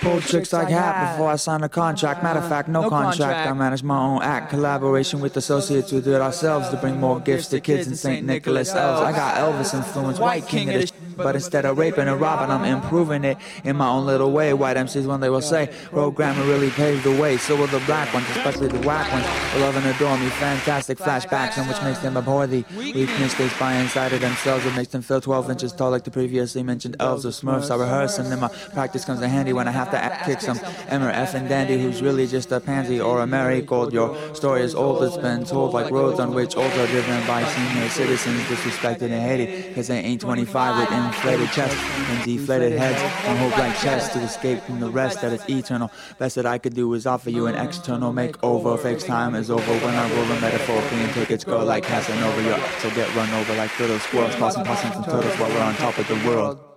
pulled tricks like hat before I signed a contract. Matter of fact, no contract. I manage my own act. Collaboration with associates who do it ourselves to bring more gifts to kids in St. Nicholas Elves. I got Elvis influence, white king of this. But instead of raping and robbing, I'm improving it in my own little way. White MCs, when they will say, road grammar really paved the way. So will the black ones, especially the whack ones, who love and adore me. Fantastic flashbacks, in which makes them abhor the weakness they spy inside of themselves. It makes them feel 12 inches tall like the previously mentioned elves or smurfs. I rehearse and then my practice comes in handy when I have to kick some Emmer F and Dandy who's really just a pansy or a marigold. Your story is old, it's been told like roads on which old are driven by senior citizens disrespected and hated, cause they ain't 25 with inflated chests and deflated heads and whole blank chests to escape from the rest that is eternal. Best that I could do is offer you an external makeover. Fake time is over when I roll a metaphorically and tickets go like Casanova. Your to get run over like little squirrels, possum from turtles while we're on top of the world.